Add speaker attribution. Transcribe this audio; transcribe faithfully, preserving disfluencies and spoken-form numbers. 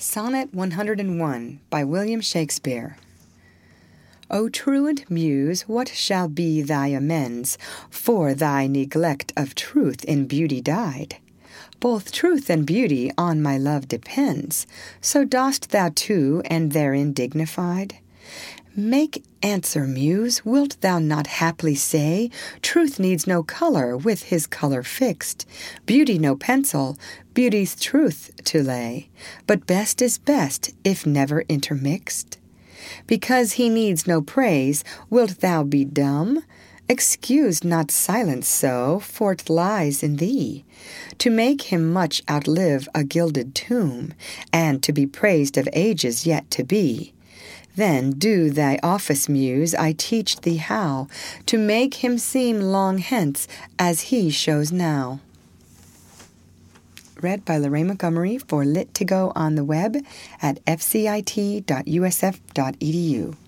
Speaker 1: Sonnet one hundred and one by William Shakespeare. O truant Muse, what shall be thy amends for thy neglect of truth in beauty dyed? Both truth and beauty on my love depends, so dost thou too, and therein dignified? Make answer, Muse, wilt thou not haply say, truth needs no colour with his colour fixed, beauty no pencil, beauty's truth to lay, but best is best if never intermixed? Because he needs no praise, wilt thou be dumb? Excuse not silence so, for't lies in thee, to make him much outlive a gilded tomb, and to be praised of ages yet to be. Then do thy office, Muse, I teach thee how to make him seem long hence as he shows now. Read by Lorraine Montgomery for Lit to Go on the web at f c i t dot u s f dot e d u.